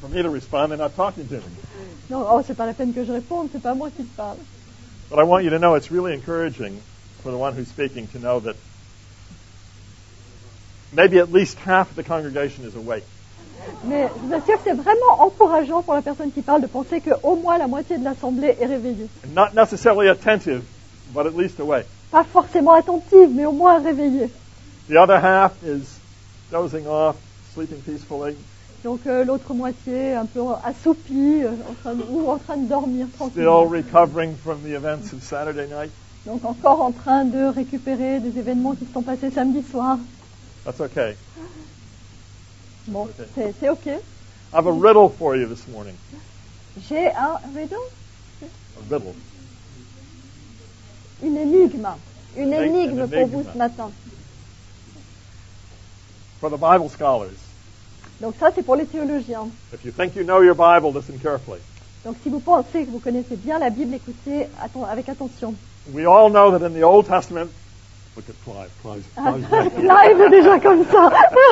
for me to respond. They're not talking to me. Non, oh, c'est pas la peine que je réponde, c'est pas moi qui te parle. But I want you to know it's really encouraging for the one who's speaking to know that maybe at least half of the congregation is awake. Mais je vous assure que c'est vraiment encourageant pour la personne qui parle de penser qu'au moins la moitié de l'assemblée est réveillée. And not necessarily attentive, but at least awake. Pas forcément attentive, mais au moins réveillée. The other half is dozing off, sleeping peacefully, Donc l'autre moitié un peu assoupie, en train de dormir still tranquillement. recovering from the events of Saturday night. Donc encore en train de récupérer des événements qui se sont passés samedi soir. That's okay. Bon, Ok. c'est OK. I have a riddle for you this morning. J'ai un riddle, A riddle. une énigme. Une énigme pour vous énigme. ce matin. For the Bible scholars. Donc ça, c'est pour les théologiens. If you think you know your Bible, listen carefully. Donc si vous pensez que vous connaissez bien la Bible, écoutez avec attention. We all know that in the Old Testament, look at Clive. Clive est déjà comme ça.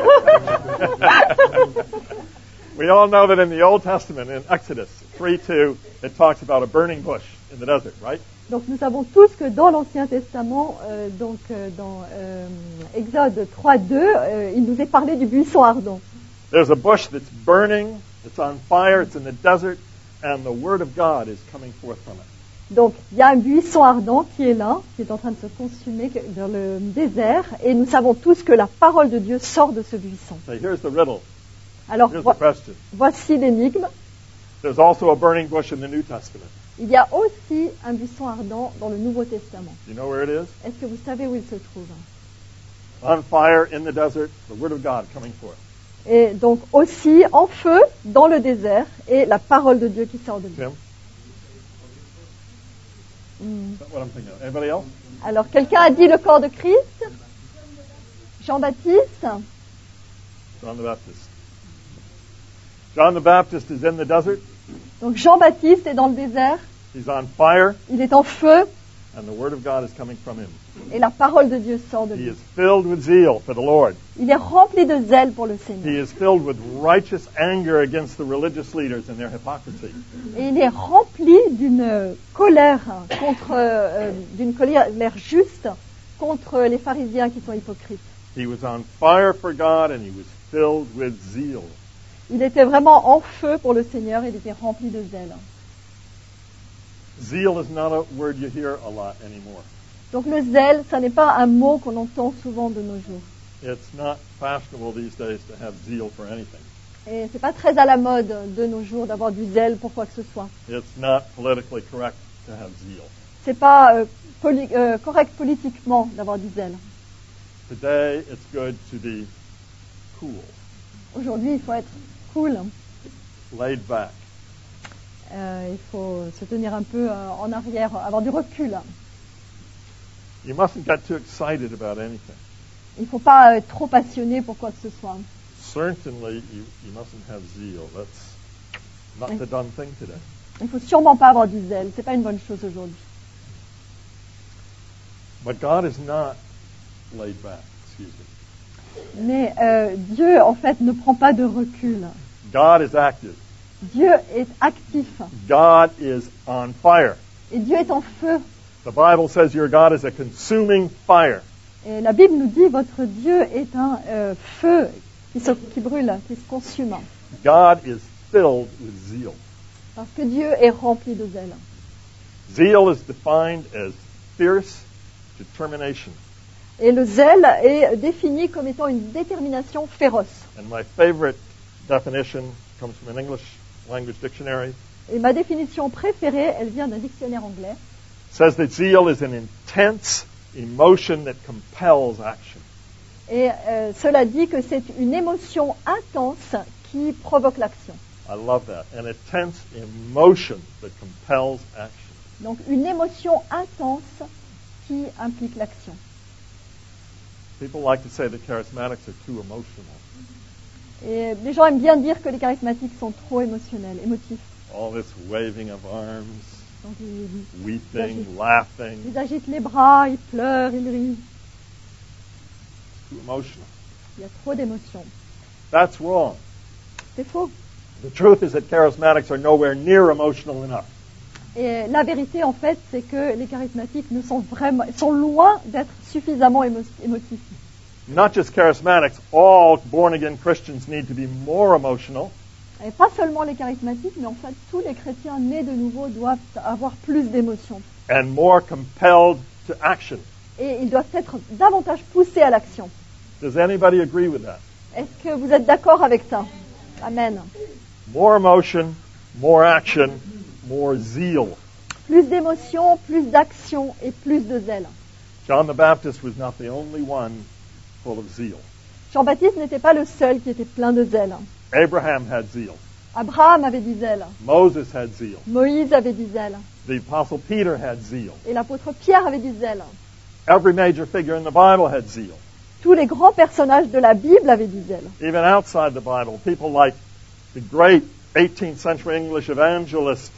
We all know that in the Old Testament, in Exodus 3:2, it talks about a burning bush in the desert, right? Donc nous savons tous que dans l'Ancien Testament, dans Exode 3:2, il nous est parlé du buisson ardent. There's a bush that's burning, it's on fire, it's in the desert, and the Word of God is coming forth from it. Donc il y a un buisson ardent qui est là, qui est en train de se consumer dans le désert, et nous savons tous que la parole de Dieu sort de ce buisson. So here's the riddle. Alors Here's the question. voici l'énigme. There's also a burning bush in the New Testament. Il y a aussi un buisson ardent dans le Nouveau Testament. You know where it is? Est-ce que vous savez où il se trouve? On fire in the desert, the Word of God coming forth. Et donc aussi en feu dans le désert et la parole de Dieu qui sort de lui. Tim? That's what I'm thinking of. Anybody else? Alors quelqu'un a dit le corps de Christ? Jean-Baptiste? John the Baptist. John the Baptist is in the desert. Donc Jean-Baptiste est dans le désert, He's on fire, il est en feu and the Word of God is coming from him. et la parole de Dieu sort de He lui. is filled with zeal for the Lord. Il est rempli de zèle pour le He Seigneur. is filled with righteous anger against the religious leaders and their hypocrisy. Et il est rempli d'une colère d'une colère juste contre les pharisiens qui sont hypocrites. He was on fire for God, and he was filled with zeal. Il était vraiment en feu pour le Seigneur, il était rempli de zèle. Zeal is not a word you hear a lot anymore. Donc le zèle, ça n'est pas un mot qu'on entend souvent de nos jours. It's not fashionable these days to have zeal for anything. Et c'est pas très à la mode de nos jours d'avoir du zèle pour quoi que ce soit. It's not politically correct to have zeal. C'est pas correct politiquement d'avoir du zèle. Today, it's good to be cool, Aujourd'hui, il faut être cool. laid back. Il faut se tenir un peu en arrière, avoir du recul. You mustn't get too excited about anything. Il ne faut pas être trop passionné pour quoi que ce soit. Certainly, you mustn't have zeal. That's not the done thing today. Il ne faut sûrement pas avoir du zèle. C'est pas une bonne chose aujourd'hui. But God is not laid back. Excuse me. Mais Dieu, en fait, ne prend pas de recul. God is active. Dieu est actif. God is on fire. Et Dieu est en feu. The Bible says your God is a consuming fire. Et la Bible nous dit votre Dieu est un feu qui brûle, qui se consume. God is filled with zeal. Parce que Dieu est rempli de zèle. Zeal is defined as fierce determination. Et le zèle est défini comme étant une détermination féroce. And my favorite definition comes from an English language dictionary. Et ma définition préférée, elle vient d'un dictionnaire anglais. It says that zeal is an intense emotion that compels action. Et cela dit que c'est une émotion intense qui provoque l'action. I love that. An intense emotion that compels action. Donc une émotion intense qui implique l'action. People like to say that charismatics are too emotional. Et les gens aiment bien dire que les charismatiques sont trop émotionnels, émotifs. All this waving of arms, Donc weeping, laughing, ils agitent les bras, ils pleurent, ils rient. too emotional. Il y a trop d'émotions. That's wrong. C'est faux. The truth is that charismatics are nowhere near emotional enough. Et la vérité, en fait, c'est que les charismatiques sont loin d'être suffisamment émotifs. Not just charismatics, all born-again Christians need to be more emotional. Et pas seulement les charismatiques, mais en fait, tous les chrétiens nés de nouveau doivent avoir plus d'émotions. And more compelled to action. Et ils doivent être davantage poussés à l'action. Does anybody agree with that? Est-ce que vous êtes d'accord avec ça? Amen. More emotion, more action, more zeal. Plus d'émotion, plus d'action et plus de zèle. John the Baptist was not the only one full of zeal. Jean-Baptiste n'était pas le seul qui était plein de zèle. Abraham had zeal. Abraham avait du zèle. Moses had zeal. Moïse avait du zèle. The Apostle Peter had zeal. Et l'apôtre Pierre avait du zèle. Every major figure in the Bible had zeal. Tous les grands personnages de la Bible avaient du zèle. Even outside the Bible, people like the great 18th century English evangelist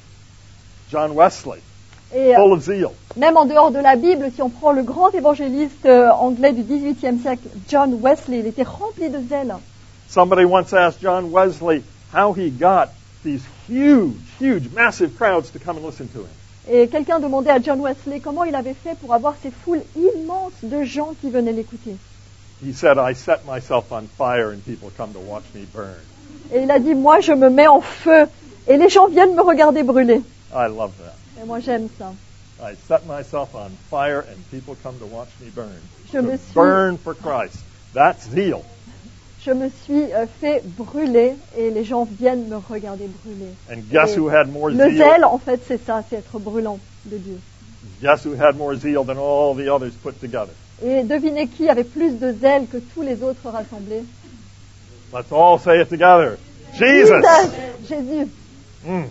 John Wesley, Et full of zeal. même en dehors de la Bible, si on prend le grand évangéliste anglais du XVIIIe siècle, John Wesley, il était rempli de zèle. Somebody once asked John Wesley how he got these huge, massive crowds to come and listen to him. Et quelqu'un demandait à John Wesley comment il avait fait pour avoir ces foules immenses de gens qui venaient l'écouter. He said, I set myself on fire and people come to watch me burn. Et il a dit, moi je me mets en feu et les gens viennent me regarder brûler. I love that. Et moi j'aime ça. I set myself on fire and people come to watch me burn. Je me suis- Burn for Christ. That's zeal. Je me suis fait brûler et les gens viennent me regarder brûler. And guess Et who had more le zeal? zèle, en fait, c'est ça, c'est être brûlant de Dieu. Guess who had more zeal than all the others put together? Et devinez qui avait plus de zèle que tous les autres rassemblés? Let's all say it together. Jesus! Jésus. Mm.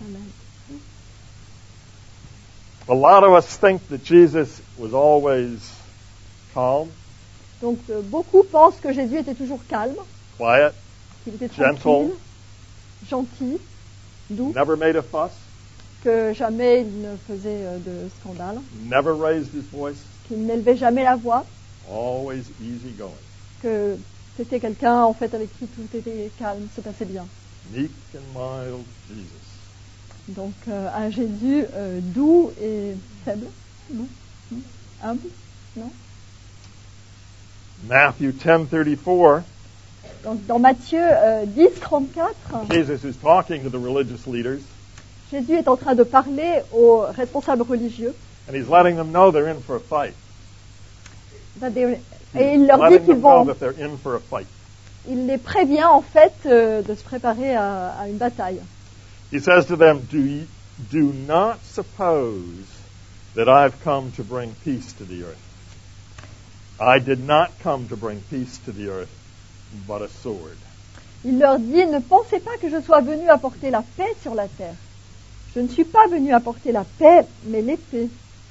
A lot of us think that Jesus was always calm, Donc beaucoup pensent que Jésus était toujours calme, quiet, qu'il était Gentle. tranquille, gentil, doux, never made a fuss, que jamais il ne faisait de scandale, never raised his voice, qu'il n'élevait jamais la voix, always easygoing, que c'était quelqu'un en fait avec qui tout était calme, se passait bien. meek and mild Jesus. Donc un Jésus doux et faible, non, humble, non. Matthew 10:34, Donc dans Matthieu 10:34, Jesus is talking to the religious leaders, Jésus est en train de parler aux responsables religieux and he's letting them know they're in for a fight. Et il leur dit Letting qu'ils them know vont, that they're in for a fight. il les prévient en fait de se préparer à une bataille. He says to them, do not suppose that I've come to bring peace to the earth. I did not come to bring peace to the earth, but a sword. Il leur dit, ne pensez pas que je sois venu apporter la paix sur la terre. Je ne suis pas venu apporter la paix, mais l'épée.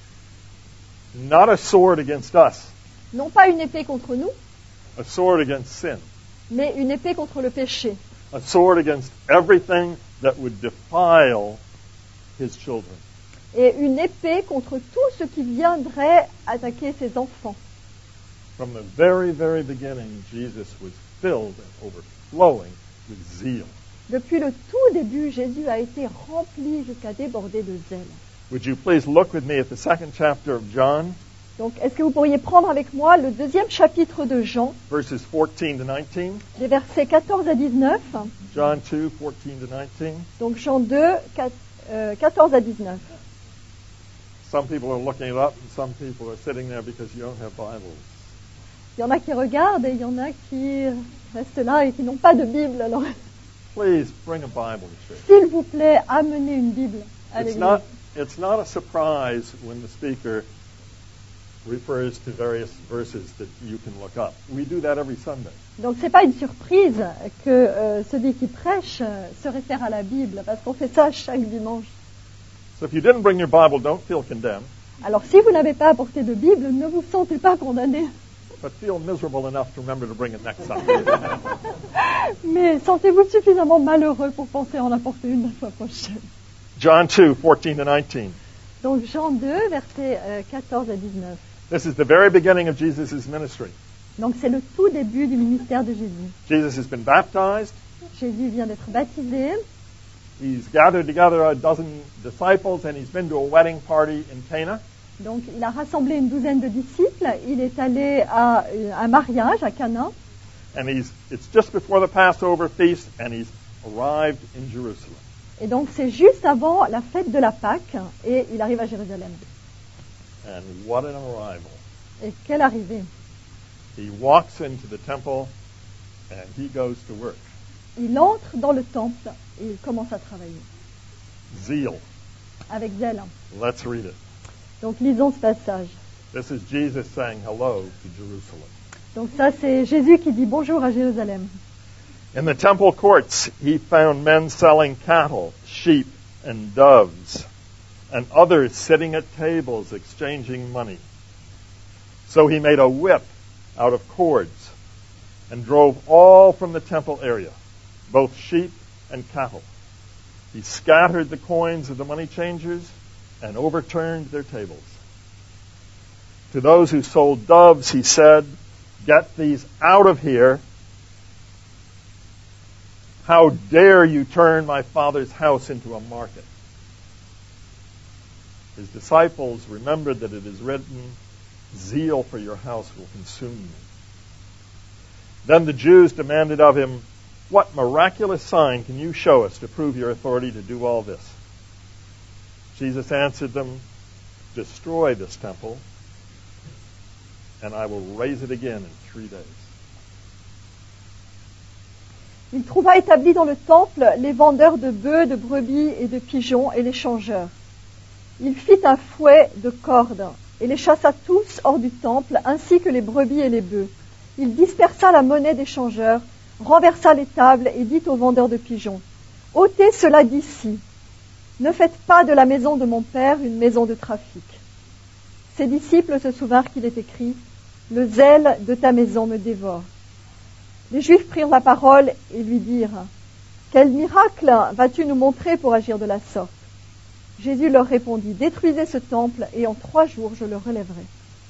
Not a sword against us, Non pas une épée contre nous, a sword against sin, mais une épée contre le péché. a sword against everything that would defile his children. Et une épée contre tout ce qui viendrait attaquer ses enfants. From the very, very beginning, Jesus was filled and overflowing with zeal. Depuis le tout début, Jésus a été rempli jusqu'à déborder de zèle. Would you please look with me at the second chapter of John, Donc, est-ce que vous pourriez prendre avec moi le 2e chapitre de Jean, verses 14 to 19? des versets 14 à 19. John 2, 14 to 19. Donc Jean 2, 14 à 19. Some people are looking it up, and some people are sitting there because you don't have Bibles. Il y en a qui regardent et il y en a qui restent là et qui n'ont pas de Bible. Alors, Please bring a Bible to church. s'il vous plaît, amenez une Bible à l'église. It's not a surprise when the speaker refers to various verses that you can look up. We do that every Sunday. Donc c'est pas une surprise que celui qui prêche se réfère à la Bible, parce qu'on fait ça chaque dimanche. So if you didn't bring your Bible, don't feel condemned, Alors si vous n'avez pas apporté de Bible, ne vous sentez pas condamné, but feel miserable enough to remember to bring it next Sunday. mais sentez-vous suffisamment malheureux pour penser en apporter une la fois prochaine. John 2, 14 to 19. Donc Jean 2, versets 14 à 19. This is the very beginning of Jesus' ministry. Donc c'est le tout début du ministère de Jésus. Jesus has been baptized. Jésus vient d'être baptisé. he's gathered together a dozen disciples and he's been to a wedding party in Cana. Donc il a rassemblé une douzaine de disciples, il est allé à un mariage à Cana, And it's just before the Passover feast, and he's arrived in Jerusalem. et donc c'est juste avant la fête de la Pâque, et il arrive à Jérusalem. And what an arrival. Et quelle arrivée! He walks into the temple, and he goes to work. Il entre dans le temple et il commence à travailler, Zeal. avec zèle. Let's read it. Donc lisons ce passage. This is Jesus saying hello to Jerusalem. Donc ça c'est Jésus qui dit bonjour à Jérusalem. In the temple courts, he found men selling cattle, sheep, and doves, and others sitting at tables exchanging money. So he made a whip out of cords and drove all from the temple area, both sheep and cattle. He scattered the coins of the money changers and overturned their tables. To those who sold doves, he said, "Get these out of here. How dare you turn my Father's house into a market?" His disciples remembered that it is written, "Zeal for your house will consume me." Then the Jews demanded of him, "What miraculous sign can you show us to prove your authority to do all this?" Jesus answered them, "Destroy this temple, and I will raise it again in 3 days." Il trouva établis dans le temple les vendeurs de bœufs, de brebis et de pigeons et les changeurs. Il fit un fouet de cordes et les chassa tous hors du temple, ainsi que les brebis et les bœufs. Il dispersa la monnaie des changeurs, renversa les tables et dit aux vendeurs de pigeons, « Ôtez cela d'ici. Ne faites pas de la maison de mon père une maison de trafic. » Ses disciples se souvinrent qu'il est écrit, « Le zèle de ta maison me dévore. » Les Juifs prirent la parole et lui dirent, « Quel miracle vas-tu nous montrer pour agir de la sorte ?» Jésus leur répondit, « Détruisez ce temple et en 3 jours je le relèverai. »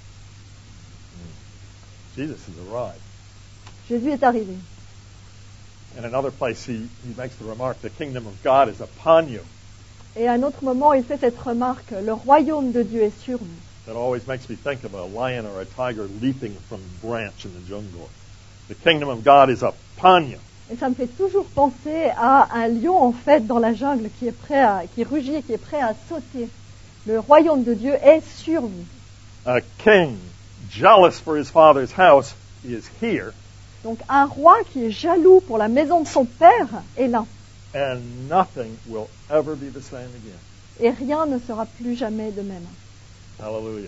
Jesus has arrived. Jésus est arrivé. In another place, he makes the remark, "The kingdom of God is upon you." Et à un autre moment, il fait cette remarque, « Le royaume de Dieu est sur vous. » That always makes me think of a lion or a tiger leaping from a branch in the jungle. The kingdom of God is upon you. Et ça me fait toujours penser à un lion, en fait, dans la jungle qui rugit et qui est prêt à sauter. Le royaume de Dieu est sur vous. A king jealous for his father's house is here, Donc un roi qui est jaloux pour la maison de son père est là. and nothing will ever be the same again. Et rien ne sera plus jamais de même. Hallelujah.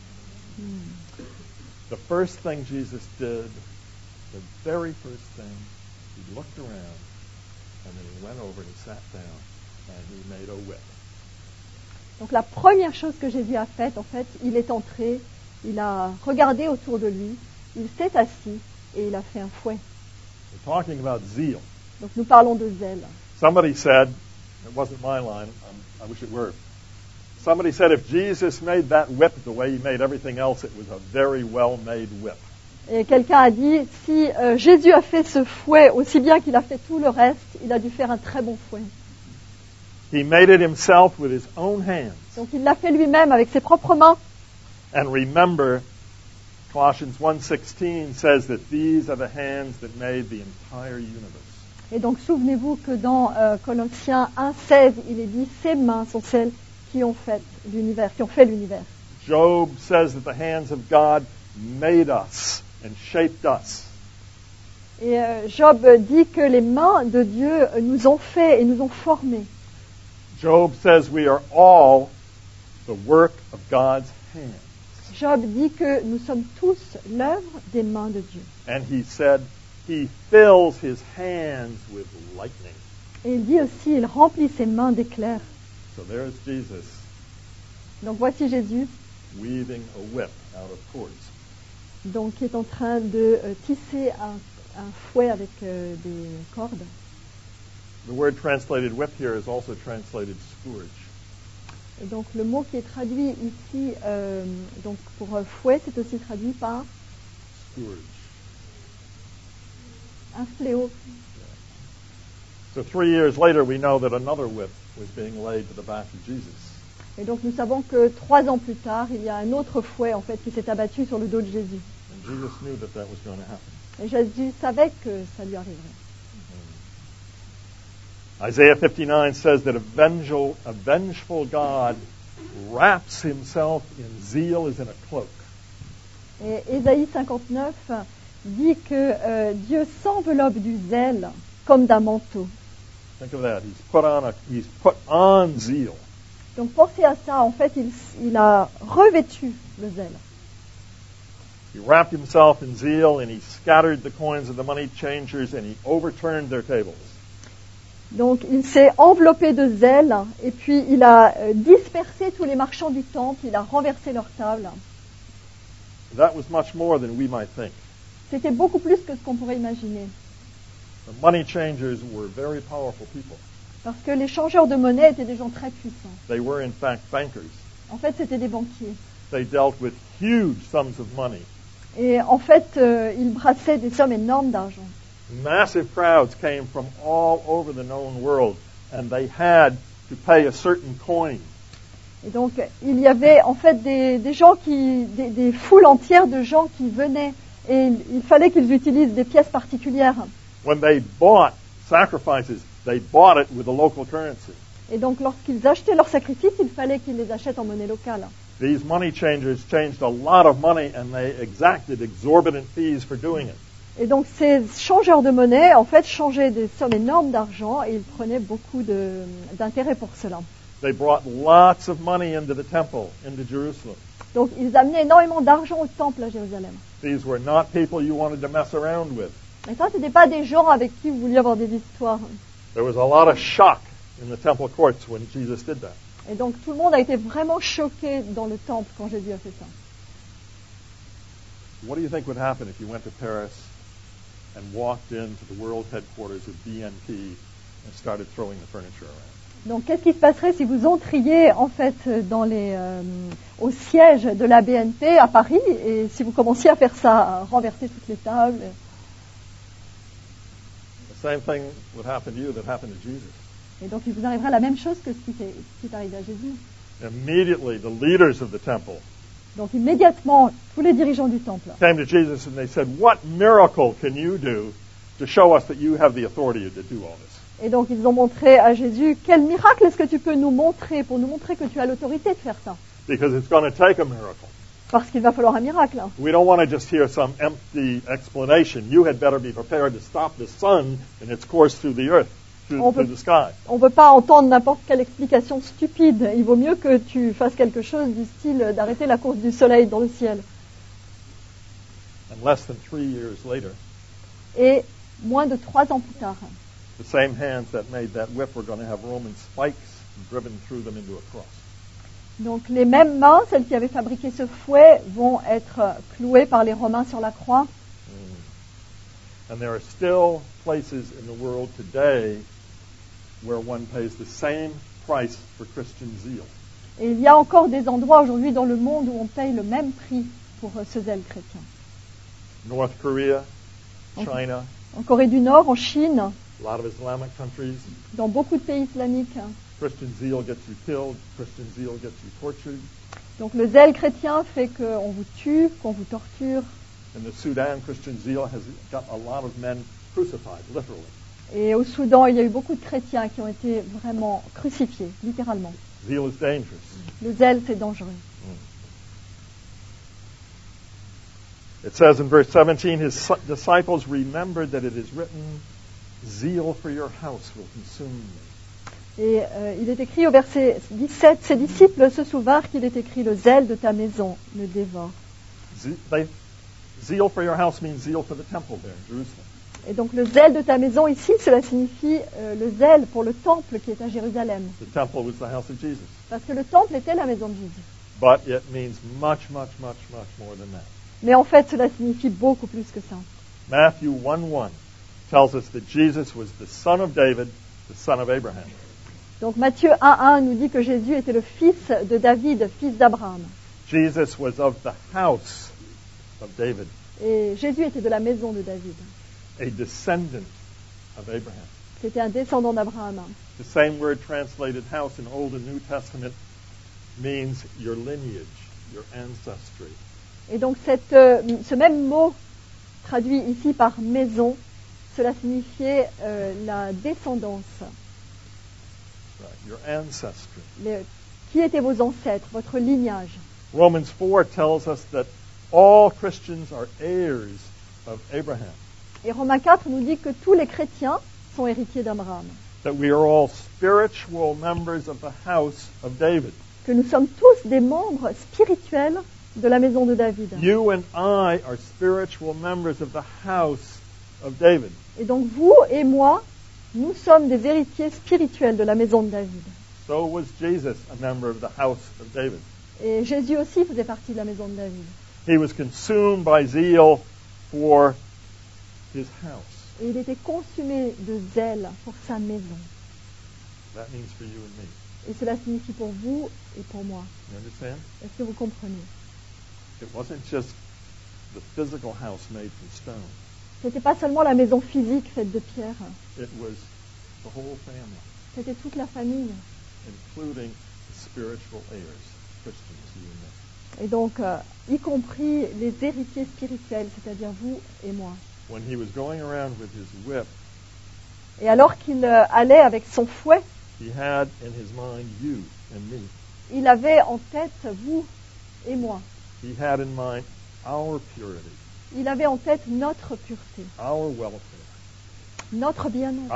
The first thing Jesus did, the very first thing, he looked around, and then he went over and he sat down, and he made a whip. Donc la première chose que Jésus a faite, en fait, il est entré, il a regardé autour de lui, il s'est assis et il a fait un fouet. We're talking about zeal. Donc nous parlons de zèle. Somebody said, it wasn't my line, I wish it were. Somebody said if Jesus made that whip the way he made everything else, it was a very well-made whip. Et quelqu'un a dit, si Jésus a fait ce fouet aussi bien qu'il a fait tout le reste, il a dû faire un très bon fouet. He made it himself with his own hands. Donc il l'a fait lui-même avec ses propres mains. And remember, Colossians 1:16 says that these are the hands that made the entire universe. Et donc souvenez-vous que dans Colossiens 1,16, il est dit, ces mains sont celles qui ont fait l'univers, Job says that the hands of God made us and shaped us. Et Job dit que les mains de Dieu nous ont fait et nous ont formés. Job says we are all the work of God's hands. Job dit que nous sommes tous l'œuvre des mains de Dieu. And he said he fills his hands with lightning. Et il dit aussi, il remplit ses mains d'éclairs. So there's Jesus Donc voici Jésus, weaving a whip out of cords. donc, qui est en train de tisser un fouet avec des cordes. The word translated whip here is also translated scourge. Et donc le mot qui est traduit ici, donc pour fouet, c'est aussi traduit par Scourge. un fléau. So 3 years later, we know that another whip was being laid to the back of Jesus. Et donc nous savons que 3 ans plus tard, il y a un autre fouet en fait qui s'est abattu sur le dos de Jésus. And Jesus knew that that was going to happen. Et Jésus savait que ça lui arriverait. Isaiah 59 says that a vengeful God wraps himself in zeal as in a cloak. Et Ésaïe 59 dit que Dieu s'enveloppe du zèle comme d'un manteau. Think of that. He's put on zeal. Donc pensez à ça, en fait, il a revêtu le zèle. He wrapped himself in zeal and he scattered the coins of the money changers and he overturned their tables. Donc il s'est enveloppé de zèle et puis il a dispersé tous les marchands du temple, il a renversé leurs tables. That was much more than we might think. C'était beaucoup plus que ce qu'on pourrait imaginer. The money changers were very powerful people. Parce que les changeurs de monnaie étaient des gens très puissants. They were in fact bankers. En fait, c'était des banquiers. They dealt with huge sums of money. Et en fait, ils brassaient des sommes énormes d'argent. Massive crowds came from all over the known world and they had to pay a certain coin. Et donc, il y avait en fait des gens des foules entières de gens qui venaient et il fallait qu'ils utilisent des pièces particulières. When they bought sacrifices, they bought it with a local currency. Et donc, lorsqu'ils achetaient leurs sacrifices, il fallait qu'ils les achètent en monnaie locale. These money changers changed a lot of money and they exacted exorbitant fees for doing it. Et donc, ces changeurs de monnaie, en fait, changeaient des sommes énormes d'argent et ils prenaient beaucoup d'intérêt pour cela. They brought lots of money into the temple, into Jerusalem. Donc, ils amenaient énormément d'argent au temple à Jérusalem. These were not people you wanted to mess around with. Et ça, ce n'était pas des gens avec qui vous vouliez avoir des histoires. There was a lot of shock in the temple courts when Jesus did that. Et donc, tout le monde a été vraiment choqué dans le temple quand Jésus a fait ça. What do you think would happen if you went to Paris and walked into the world headquarters of BNP and started throwing the furniture around? Donc, qu'est-ce qui se passerait si vous entriez en fait au siège de la BNP à Paris et si vous commenciez à faire ça, à renverser toutes les tables? The same thing would happen to you that happened to Jesus. Et donc, il vous arrivera la même chose que ce qui est arrivé à Jésus. Immediately, the leaders of the temple Donc, immédiatement, tous les dirigeants du temple came to Jesus and they said, "What miracle can you do to show us that you have the authority to do all this?" Et donc, ils ont montré à Jésus, quel miracle est-ce que tu peux nous montrer pour nous montrer que tu as l'autorité de faire ça? Because it's going to take a miracle. Parce qu'il va falloir un miracle. We don't want to just hear some empty explanation. You had better be prepared to stop the sun in its course through the earth, through the sky. On ne peut pas entendre n'importe quelle explication stupide. Il vaut mieux que tu fasses quelque chose du style d'arrêter la course du soleil dans le ciel. And less than 3 years later, Et moins de 3 ans plus tard, the same hands that made that whip were going to have Roman spikes driven through them into a cross. donc les mêmes mains, celles qui avaient fabriqué ce fouet, vont être clouées par les Romains sur la croix. And there are still places in the world today where one pays the same price for Christian zeal. Et il y a encore des endroits aujourd'hui dans le monde où on paye le même prix pour ce zèle chrétien. North Korea, China, En Corée du Nord, en Chine, a lot of Islamic countries, dans beaucoup de pays islamiques. Christian zeal gets you killed, Christian zeal gets you tortured. Donc le zèle chrétien fait qu'on vous tue, qu'on vous torture. In the Sudan, Christian zeal has got a lot of men crucified, literally. Et au Soudan, il y a eu beaucoup de chrétiens qui ont été vraiment crucifiés, littéralement. Zeal is dangerous. Le zèle, c'est dangereux. It says in verse 17, his disciples remembered that it is written, zeal for your house will consume me. Et il est écrit au verset 17, ses disciples se souvinrent qu'il est écrit, le zèle de ta maison me dévore. Zeal for your house means zeal for the temple there in Jerusalem. Et donc le zèle de ta maison ici, cela signifie le zèle pour le temple qui est à Jérusalem. The temple was the house of Jesus. Parce que le temple était la maison de Jésus. But it means much, much, much, much more than that. Mais en fait, cela signifie beaucoup plus que ça. Matthew 1:1 tells us that Jesus was the son of David, the son of Abraham. Donc Matthieu 1:1 nous dit que Jésus était le fils de David, fils d'Abraham. Jesus was of the house of David, Et Jésus était de la maison de David, a descendant of Abraham. C'était un descendant d'Abraham. The same word translated house in Old and New Testament means your lineage, your ancestry. Et donc ce même mot traduit ici par maison, cela signifiait la descendance. Right, your ancestry. Qui étaient vos ancêtres, votre lignage? Romans 4 tells us that all Christians are heirs of Abraham. Et Romains 4 nous dit que tous les chrétiens sont héritiers d'Abraham. That we are all spiritual members of the house of David. Que nous sommes tous des membres spirituels de la maison de David. You and I are spiritual members of the house of David. Et donc vous et moi, nous sommes des héritiers spirituels de la maison de David. So was Jesus a member of the house of David. Et Jésus aussi faisait partie de la maison de David. He was consumed by zeal for his house. Et il était consumé de zèle pour sa maison. That means for you and me. Et cela signifie pour vous et pour moi. You understand? Est-ce que vous comprenez? It wasn't just the physical house made from stone. Ce n'était pas seulement la maison physique faite de pierre. It was the whole family, C'était toute la famille. including the spiritual heirs, Christians, you and me. Et donc, y compris les héritiers spirituels, c'est-à-dire vous et moi. When he was going around with his whip, Et alors qu'il allait avec son fouet, he had in his mind you and me. il avait en tête vous et moi. He had in mind our purity, Il avait en tête notre pureté, our welfare, notre bien-être,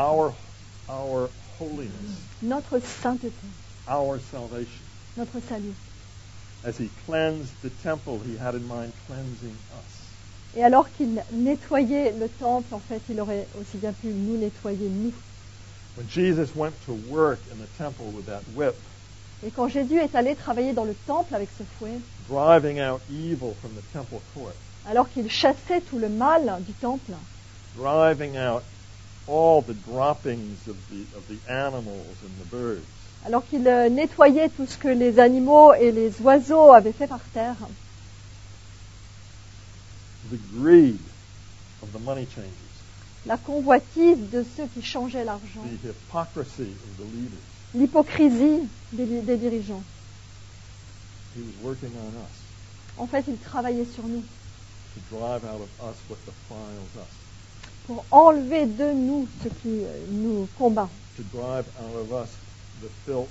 our holiness, notre sainteté, our salvation. notre salut. As he cleansed the temple, he had in mind cleansing us. Et alors qu'il nettoyait le temple, en fait, il aurait aussi bien pu nous nettoyer, nous. When Jesus went to work in the temple with that whip, Et quand Jésus est allé travailler dans le temple avec ce fouet, driving out evil from the temple court, alors qu'il chassait tout le mal du temple, driving out all the droppings of the animals and the birds, alors qu'il nettoyait tout ce que les animaux et les oiseaux avaient fait par terre, the greed of the money changers, la convoitise de ceux qui changeaient l'argent, the hypocrisy of the leaders. l'hypocrisie des dirigeants. He was working on us En fait, il travaillait sur nous to drive out of us what defiles us, pour enlever de nous ce qui nous combat, to drive out of us the filth,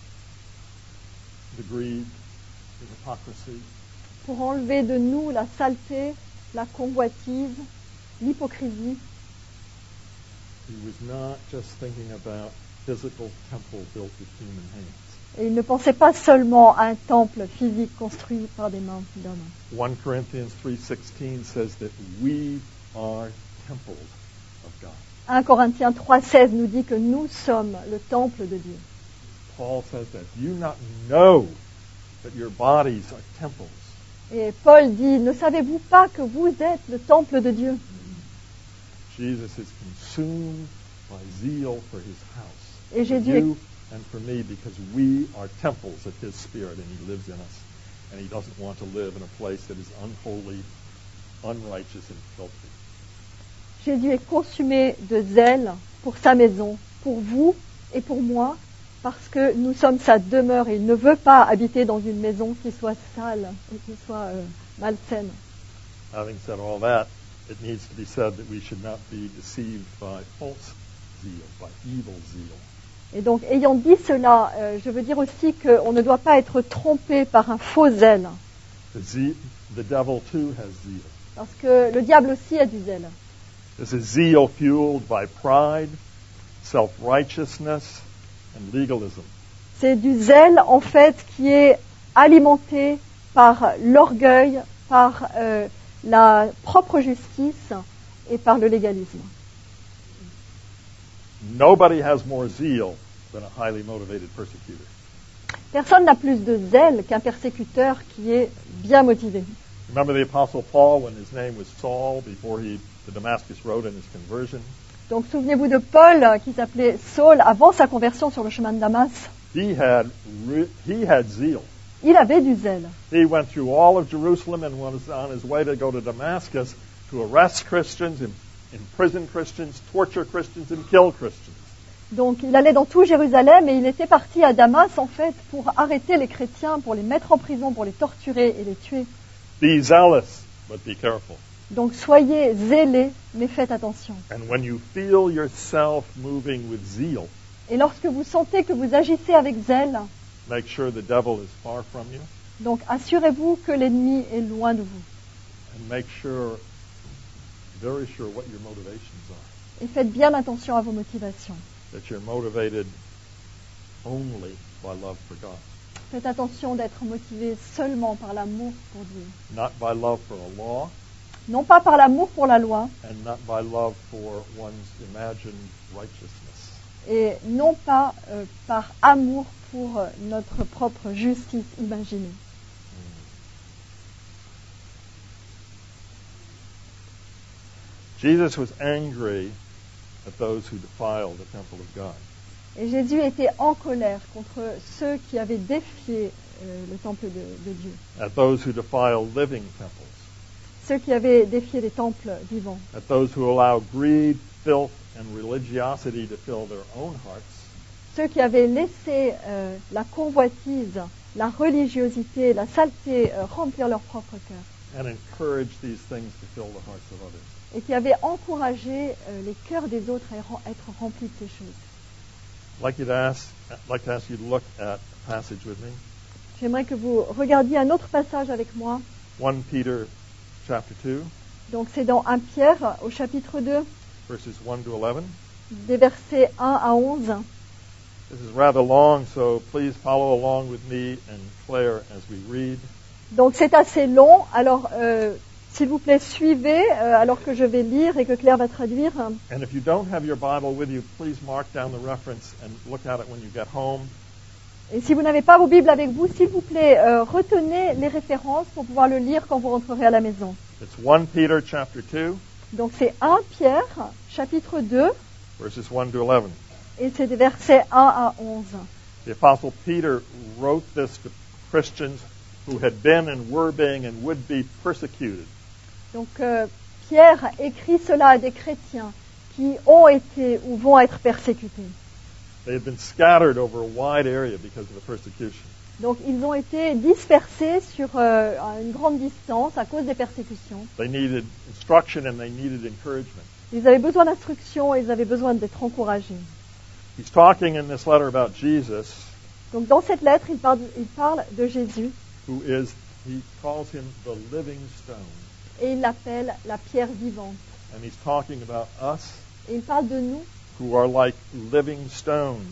the greed, the hypocrisy, pour enlever de nous la saleté, la convoitise, l'hypocrisie. He was not just thinking about physical temple built with human hands. Et il ne pensait pas seulement à un temple physique construit par des mains d'hommes. 1 Corinthians 3:16 says that we are temples of God. 1 Corinthiens 3,16 nous dit que nous sommes le temple de Dieu. Paul says that. Do you not know that your bodies are temples? Et Paul dit, ne savez-vous pas que vous êtes le temple de Dieu? Jesus is consumed by zeal for his house. Et For Jésus est you and for me, because we are temples of his spirit and he lives in us. And he doesn't want to live in a place that is unholy, unrighteous, and filthy. Jésus est consumé de zèle pour sa maison, pour vous et pour moi, parce que nous sommes sa demeure et il ne veut pas habiter dans une maison qui soit sale et qui soit malsaine. Having said all that, it needs to be said that we should not be deceived by false zeal, by evil zeal. Et donc, ayant dit cela, je veux dire aussi qu'on ne doit pas être trompé par un faux zèle, The devil too has zeal. parce que le diable aussi a du zèle. This is zeal fueled by pride, self-righteousness, and legalism. C'est du zèle, en fait, qui est alimenté par l'orgueil, par la propre justice et par le légalisme. Nobody has more zeal than a highly motivated persecutor. Personne n'a plus de zèle qu'un persécuteur qui est bien motivé. Remember the Apostle Paul when his name was Saul before the Damascus Road and his conversion? Donc souvenez-vous de Paul qui s'appelait Saul avant sa conversion sur le chemin de Damas. He had zeal. Il avait du zèle. He went through all of Jerusalem and was on his way to go to Damascus to arrest Christians and imprison Christians, torture Christians, and kill Christians. Donc il allait dans tout Jérusalem et il était parti à Damas en fait pour arrêter les chrétiens, pour les mettre en prison, pour les torturer et les tuer. Be zealous, but be careful. Donc soyez zélés, mais faites attention. And when you feel yourself moving with zeal, Et lorsque vous sentez que vous agissez avec zèle, make sure the devil is far from you, donc assurez-vous que l'ennemi est loin de vous. and make sure, very sure, what your motivations are. Et faites bien attention à vos motivations. That you're motivated only by love for God, Faites attention d'être motivé seulement par l'amour pour Dieu. not by love for a law, Non pas par l'amour pour la loi, and not by love for one's imagined righteousness. et non pas par amour pour notre propre justice imaginée. Jesus was angry at those who defile the temple of God. Et Jésus était en colère contre ceux qui avaient défié le temple de Dieu, At those who defile living temples, ceux qui avaient défié les temples vivants, at those who allow greed, filth, and religiosity to fill their own hearts, ceux qui avaient laissé la convoitise, la religiosité, la saleté remplir leur propre cœur, and encourage these things to fill the hearts of others. et qui avaient encouragé les cœurs des autres à être remplis de ces choses. I'd like to ask you to look at a passage with me. J'aimerais que vous regardiez un autre passage avec moi. 1 Peter chapter 2, Donc c'est dans 1 Pierre au chapitre 2, verses 1 to 11. des versets 1 à 11. This is rather long, so please follow along with me and Claire as we read. Donc c'est assez long, alors s'il vous plaît suivez alors que je vais lire et que Claire va traduire. And if you don't have your Bible with you, please mark down the reference and look at it when you get home. Et si vous n'avez pas vos Bibles avec vous, s'il vous plaît, retenez les références pour pouvoir le lire quand vous rentrerez à la maison. It's 1 Peter chapter 2, Donc c'est 1 Pierre, chapitre 2, verses 1 to 11. et c'est des versets 1 à 11. The Apostle Peter wrote this to Christians who had been and were being and would be persecuted. Donc Pierre écrit cela à des chrétiens qui ont été ou vont être persécutés. They had been scattered over a wide area because of the persecution. Donc ils ont été dispersés sur une grande distance à cause des persécutions. They needed instruction and they needed encouragement. Ils avaient besoin d'instruction et ils avaient besoin d'être encouragés. He's talking in this letter about Jesus, Donc dans cette lettre, il parle de Jésus he calls him the living stone. et il l'appelle la pierre vivante. And he's talking about us Et il parle de nous who are like living stones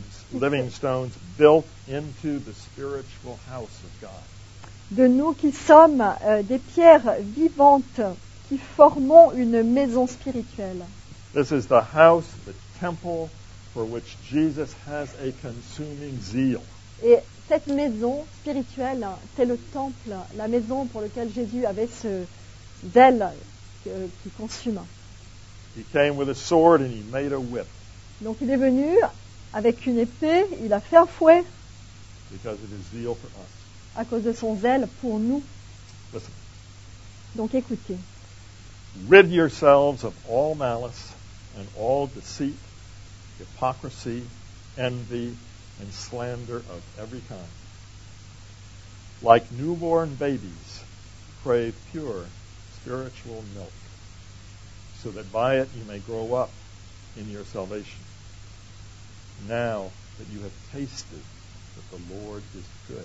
built into the spiritual house of God. qui sommes des pierres vivantes qui formons une maison spirituelle. This is the house, the temple for which Jesus has a consuming zeal. Et cette maison spirituelle, c'est le temple, la maison pour laquelle Jésus avait ce zèle qui consume. He came with a sword and he made a whip Donc il est venu avec une épée, il a fait un fouet because of his zeal for us. à cause de son zèle pour nous. Listen. Donc écoutez. Rid yourselves of all malice and all deceit, hypocrisy, envy, and slander of every kind. Like newborn babies, crave pure spiritual milk, so that by it you may grow up in your salvation. Now that you have tasted that the Lord is good.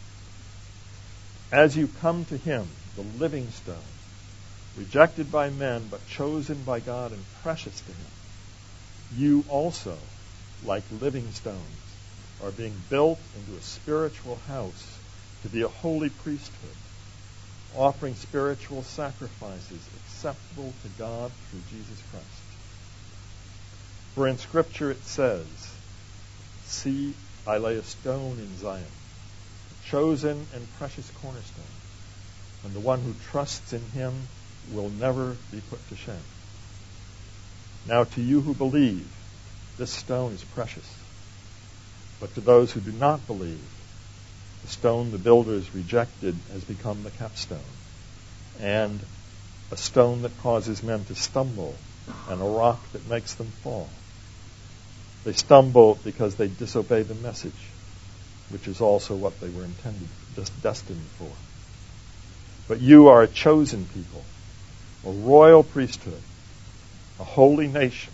As you come to him, the living stone, rejected by men, but chosen by God and precious to him, you also, like living stones, are being built into a spiritual house to be a holy priesthood, offering spiritual sacrifices acceptable to God through Jesus Christ. For in Scripture it says, "See, I lay a stone in Zion, a chosen and precious cornerstone, and the one who trusts in him will never be put to shame." Now to you who believe, this stone is precious. But to those who do not believe, the stone the builders rejected has become the capstone, and a stone that causes men to stumble, and a rock that makes them fall. They stumble because they disobey the message, which is also what they were intended, just destined for. But you are a chosen people, a royal priesthood, a holy nation,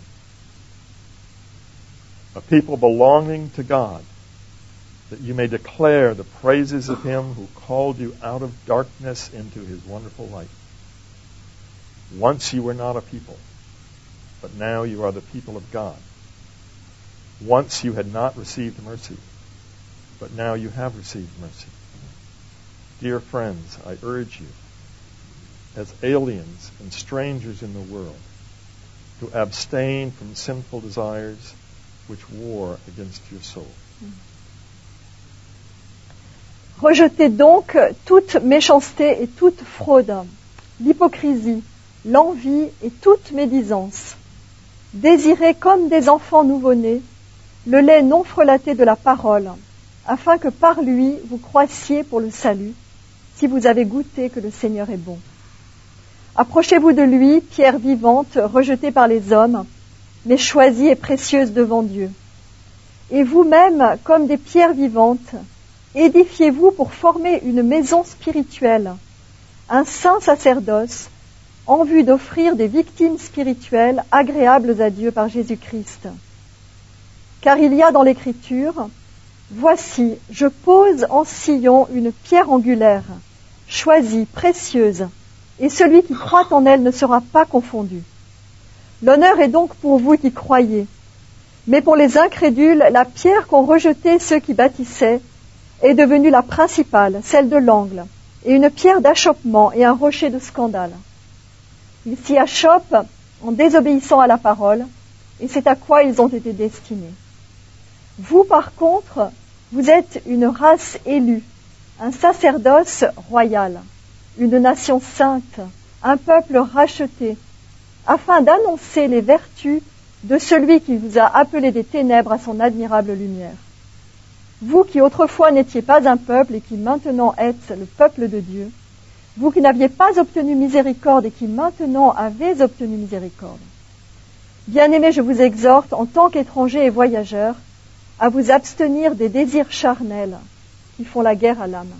a people belonging to God, that you may declare the praises of Him who called you out of darkness into His wonderful light. Once you were not a people, but now you are the people of God. Once you had not received mercy, but now you have received mercy. Dear friends, I urge you, as aliens and strangers in the world, to abstain from sinful desires which war against your soul. Rejetez donc toute méchanceté et toute fraude, l'hypocrisie, l'envie et toute médisance. Désirez comme des enfants nouveau-nés le lait non frelaté de la parole, afin que par lui vous croissiez pour le salut, si vous avez goûté que le Seigneur est bon. Approchez-vous de lui, pierre vivante, rejetée par les hommes, mais choisie et précieuse devant Dieu. Et vous-même, comme des pierres vivantes, édifiez-vous pour former une maison spirituelle, un saint sacerdoce, en vue d'offrir des victimes spirituelles agréables à Dieu par Jésus-Christ. Car il y a dans l'Écriture, « Voici, je pose en Sion une pierre angulaire, choisie, précieuse, et celui qui croit en elle ne sera pas confondu. L'honneur est donc pour vous qui croyez. Mais pour les incrédules, la pierre qu'ont rejetée ceux qui bâtissaient est devenue la principale, celle de l'angle, et une pierre d'achoppement et un rocher de scandale. Ils s'y achoppent en désobéissant à la parole, et c'est à quoi ils ont été destinés. Vous, par contre, vous êtes une race élue, un sacerdoce royal, une nation sainte, un peuple racheté, afin d'annoncer les vertus de celui qui vous a appelé des ténèbres à son admirable lumière. Vous qui autrefois n'étiez pas un peuple et qui maintenant êtes le peuple de Dieu, vous qui n'aviez pas obtenu miséricorde et qui maintenant avez obtenu miséricorde. Bien-aimés, je vous exhorte, en tant qu'étrangers et voyageurs, à vous abstenir des désirs charnels qui font la guerre à l'âme.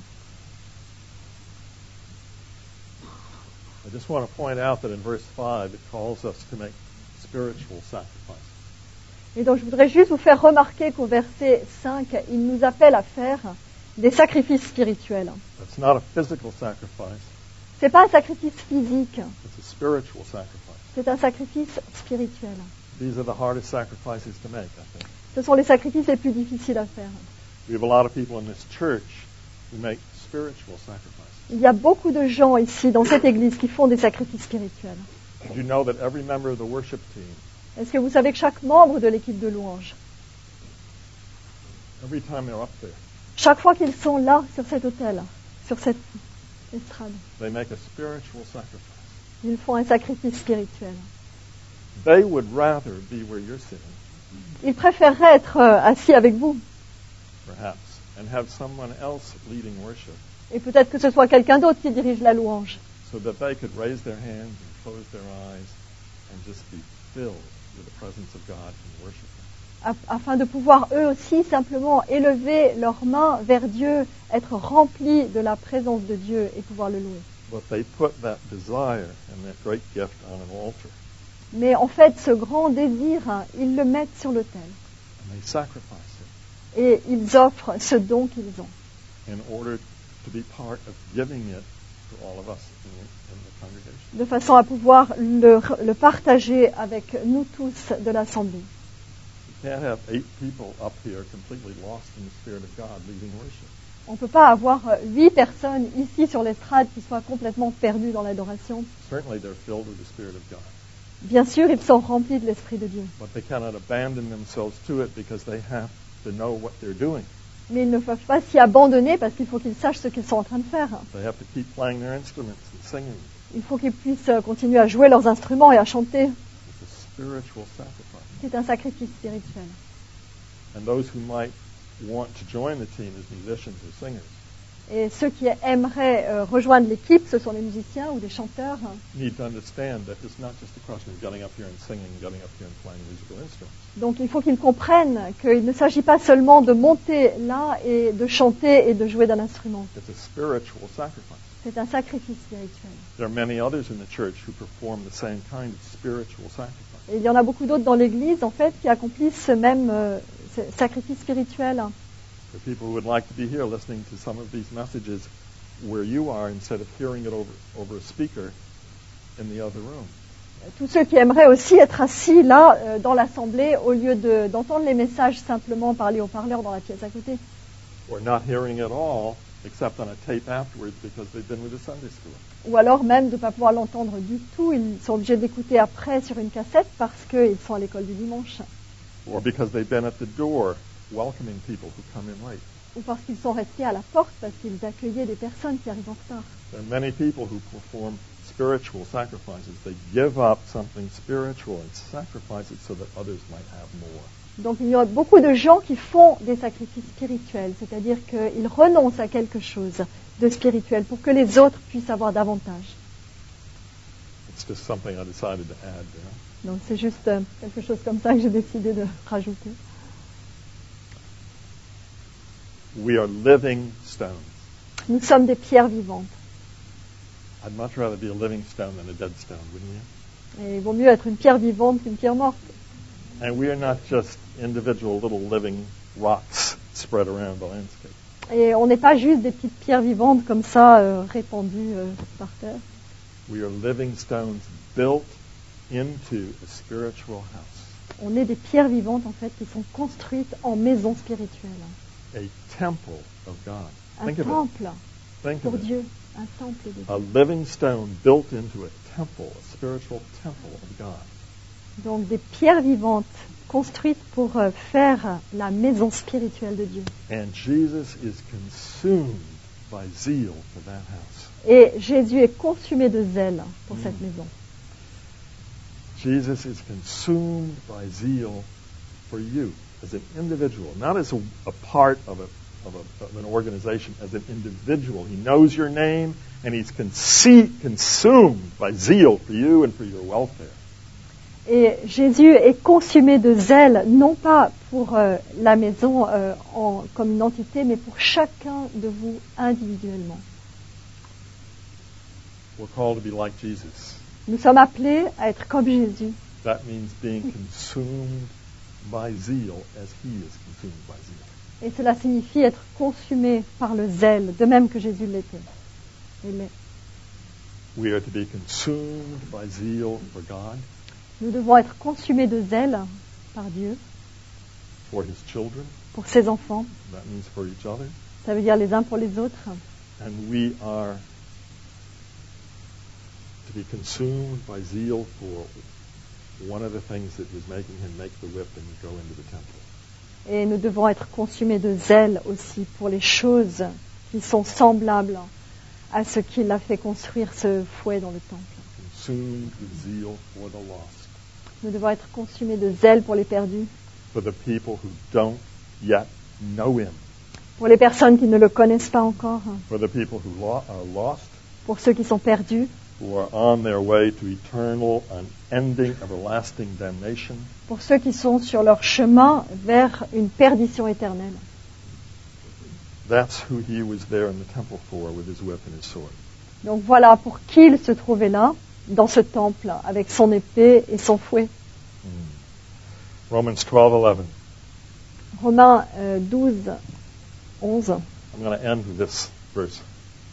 I just want to point out that in verse 5 it calls us to make spiritual sacrifices. Et donc je voudrais juste vous faire remarquer qu'au verset 5, il nous appelle à faire des sacrifices spirituels. It's not a physical sacrifice, Ce n'est pas un sacrifice physique, it's a spiritual sacrifice. c'est un sacrifice spirituel. These are the hardest sacrifices to make, I think. Ce sont les sacrifices les plus difficiles à faire. We have a lot of people in this church who make spiritual sacrifices. Il y a beaucoup de gens ici dans cette église qui font des sacrifices spirituels. Did you know that every member of the worship team, Est-ce que vous savez que chaque membre de l'équipe de louange, every time they're up there, chaque fois qu'ils sont là sur cet autel, sur cette estrade, they make a spiritual sacrifice. ils font un sacrifice spirituel. They would rather be where you're sitting, Ils préféreraient être assis avec vous. perhaps, and have someone else leading worship Et peut-être que ce soit quelqu'un d'autre qui dirige la louange, so that they could raise their hands and close their eyes and just be filled with the presence of God and worship Him. afin de pouvoir eux aussi simplement élever leurs mains vers Dieu, être remplis de la présence de Dieu et pouvoir le louer. But they put that desire and that great gift on an altar, Mais en fait, ce grand désir, ils le mettent sur l'autel and they sacrifice it et ils offrent ce don qu'ils ont, in order to be part of giving it to all of us in the congregation. de façon à pouvoir le partager avec nous tous de l'Assemblée. You can't have 8 people up here completely lost in the Spirit of God leading worship. On ne peut pas avoir 8 personnes ici sur l'estrade qui soient complètement perdues dans l'adoration. Certainly they're filled with the Spirit of God. Bien sûr, ils sont remplis de l'Esprit de Dieu. But they cannot abandon themselves to it because they have to know what they're doing. Mais ils ne peuvent pas s'y abandonner parce qu'il faut qu'ils sachent ce qu'ils sont en train de faire. They have to keep playing their instruments and singing. Il faut qu'ils puissent continuer à jouer leurs instruments et à chanter. It's a spiritual sacrifice. C'est un sacrifice spirituel. And those who might want to join the team as musicians or singers, Et ceux qui aimeraient rejoindre l'équipe, ce sont des musiciens ou des chanteurs. need to understand that it's not just a question of getting up here and singing, getting up here and playing musical instruments. Donc il faut qu'ils comprennent qu'il ne s'agit pas seulement de monter là et de chanter et de jouer d'un instrument. It's a spiritual sacrifice. C'est un sacrifice spirituel. There are many others in the church who perform the same kind of spiritual sacrifice. Et il y en a beaucoup d'autres dans l'Église, en fait, qui accomplissent ce même sacrifice spirituel. For people who would like to be here listening to some of these messages where you are instead of hearing it over a speaker in the other room. Tous ceux qui aimeraient aussi être assis là, dans l'assemblée, au lieu d'entendre les messages simplement par les haut-parleurs dans la pièce à côté. Or not hearing at all except on a tape afterwards because they've been with a Sunday school. Ou alors même de ne pas pouvoir l'entendre du tout, ils sont obligés d'écouter après sur une cassette parce qu'ils sont à l'école du dimanche. Or because they've been at the door welcoming people who come in late. Ou parce qu'ils sont restés à la porte parce qu'ils accueillaient des personnes qui arrivent en retard. There are many people who perform spiritual sacrifices. They give up something spiritual and sacrifice it so that others might have more. Donc il y a beaucoup de gens qui font des sacrifices spirituels, c'est-à-dire qu'ils renoncent à quelque chose de spirituel pour que les autres puissent avoir davantage. It's just something I decided to add there. Donc c'est juste quelque chose comme ça que j'ai décidé de rajouter. We are living stones. Nous sommes des pierres vivantes. I'd much rather be a living stone than a dead stone, wouldn't you? Et il vaut mieux être une pierre vivante qu'une pierre morte. And we are not just individual little living rocks spread around the landscape. Et on n'est pas juste des petites pierres vivantes comme ça répandues par terre. We are living stones built into a spiritual house, On est des pierres vivantes en fait qui sont construites en maison spirituelle. a temple of God. Un Think of temple it. Think pour of it. Dieu. Un temple de Dieu. A living stone built into a temple, a spiritual temple of God. Donc des pierres vivantes construites pour faire la maison spirituelle de Dieu. And Jesus is consumed by zeal for that house. Et Jésus est consumé de zèle pour cette maison. Jesus is consumed by zeal for you as an individual, not as a part of an organization, as an individual. He knows your name, and he's consumed by zeal for you and for your welfare. Et Jésus est consumé de zèle, non pas pour la maison comme une entité, mais pour chacun de vous individuellement. We're called to be like Jesus. Nous sommes appelés à être comme Jésus. That means being consumed by zeal as he is consumed by zeal. Et cela signifie être consumé par le zèle, de même que Jésus l'était. Il l'est. We are to be consumed by zeal for God, Nous devons être consumés de zèle par Dieu, for his children. pour ses enfants. That means for each other. Ça veut dire les uns pour les autres. And we are to be consumed by zeal for one of the things that was making him make the whip and go into the temple. Et nous devons être consumés de zèle aussi pour les choses qui sont semblables à ce qui l'a fait construire ce fouet dans le temple. Consumed with zeal for the lost, Nous devons être consumés de zèle pour les perdus, for the people who don't yet know him, pour les personnes qui ne le connaissent pas encore, for the people who are lost, pour ceux qui sont perdus, who are on their way to eternal, unending, everlasting damnation. pour ceux qui sont sur leur chemin vers une perdition éternelle. That's who he was there in the temple for with his whip and his sword. Donc voilà pour qui il se trouvait là, dans ce temple, avec son épée et son fouet. Romans 12:11. Romains 12, 11. I'm going to end with this verse.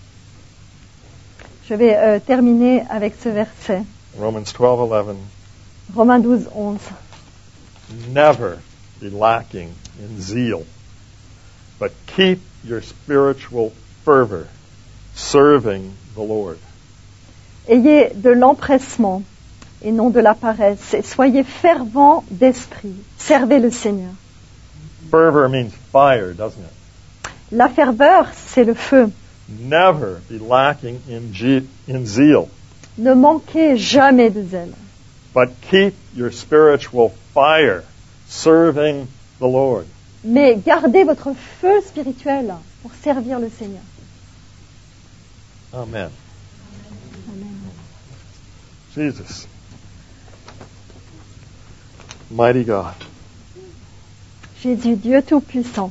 Je vais terminer avec ce verset. Romans 12:11. Romains 12, 11. Never be lacking in zeal, but keep your spiritual fervor, serving the Lord. Ayez de l'empressement et non de la paresse, et soyez fervents d'esprit. Servez le Seigneur. Fervor means fire, doesn't it? La ferveur, c'est le feu. Never be lacking in zeal, Ne manquez jamais de zèle, but keep your spiritual fire, serving the Lord. mais gardez votre feu spirituel pour servir le Seigneur. Amen. Amen. Jesus. Mighty God. Jésus, Dieu Tout-Puissant.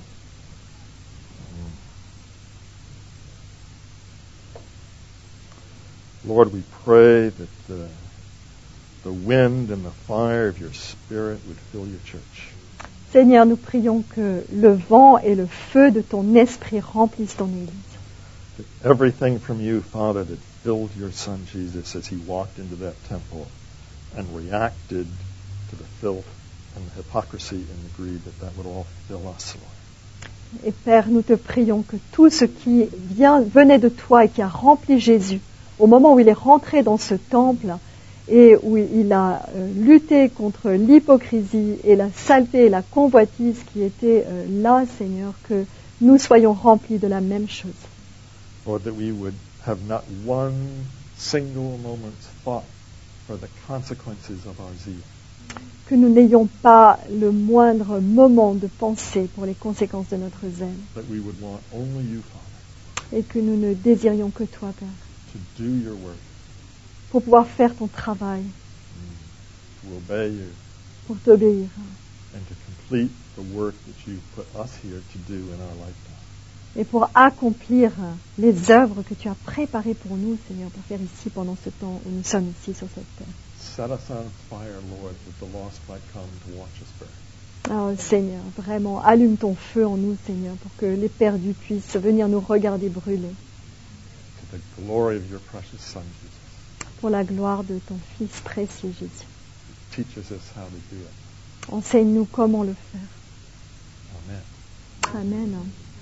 Lord, we pray that the wind and the fire of your Spirit would fill your church. Seigneur, nous prions que le vent et le feu de ton esprit remplissent ton Église. That everything from you, Father, that filled your Son Jesus as he walked into that temple and reacted to the filth and the hypocrisy and the greed, that would all fill us, Lord. Et Père, nous te prions que tout ce qui venait de toi et qui a rempli Jésus, au moment où il est rentré dans ce temple et où il a lutté contre l'hypocrisie et la saleté et la convoitise qui étaient là, Seigneur, que nous soyons remplis de la même chose. Lord, that we would have not one single moment's thought for the consequences of our zeal. Que nous n'ayons pas le moindre moment de pensée pour les conséquences de notre zèle. That we would want only you, Father, Et que nous ne désirions que toi, Père, to do your work, pour pouvoir faire ton travail, to obey you, pour t'obéir, and to complete the work that you put us here to do in our lifetime. et pour accomplir les œuvres que tu as préparées pour nous, Seigneur, pour faire ici pendant ce temps où nous sommes ici sur cette terre. Set us on fire, Lord, that the lost might come to watch us burn. Oh, Seigneur, vraiment, allume ton feu en nous, Seigneur, pour que les perdus puissent venir nous regarder brûler, To the glory of your precious Son, Jesus. pour la gloire de ton Fils précieux, Jésus. Teach us how to do it. Enseigne-nous comment le faire. Amen. Amen.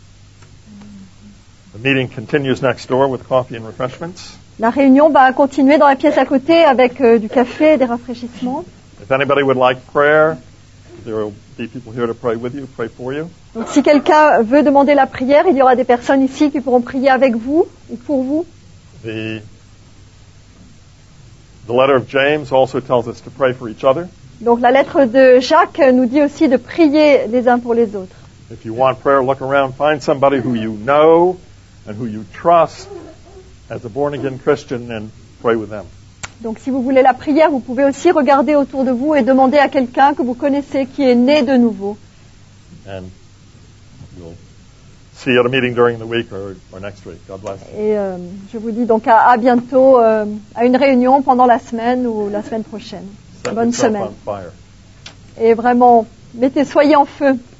The meeting continues next door with coffee and refreshments. La réunion va continuer dans la pièce à côté avec du café et des rafraîchissements. If anybody would like prayer, there will be people here to pray with you, pray for you. Donc si quelqu'un veut demander la prière, il y aura des personnes ici qui pourront prier avec vous ou pour vous. The letter of James also tells us to pray for each other. Donc la lettre de Jacques nous dit aussi de prier les uns pour les autres. If you want prayer, look around, find somebody who you know and who you trust as a born-again Christian and pray with them. Donc si vous voulez la prière, vous pouvez aussi regarder autour de vous et demander à quelqu'un que vous connaissez qui est né de nouveau. And we'll see you at a meeting during the week or next week. God bless. Et je vous dis donc à bientôt, à une réunion pendant la semaine ou la semaine prochaine. Set Bonne yourself semaine. on fire. Et vraiment, soyez en feu.